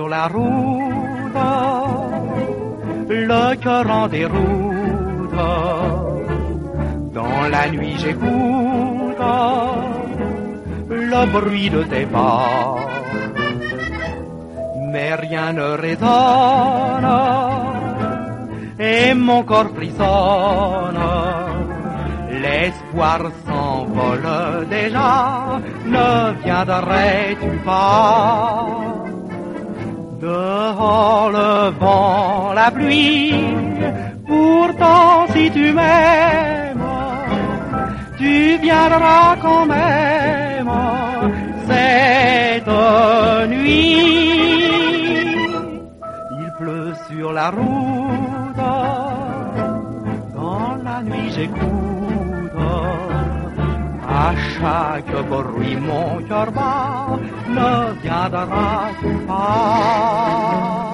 sur la route, le cœur en déroute. Dans la nuit j'écoute le bruit de tes pas, mais rien ne résonne et mon corps frissonne. L'espoir s'envole déjà, ne viendrais-tu pas? Dehors le vent, la pluie, pourtant si tu m'aimes, tu viendras quand même cette nuit. Il pleut sur la route, dans la nuit j'écoute. À chaque bruit mon cœur bat, ne viendras-tu pas?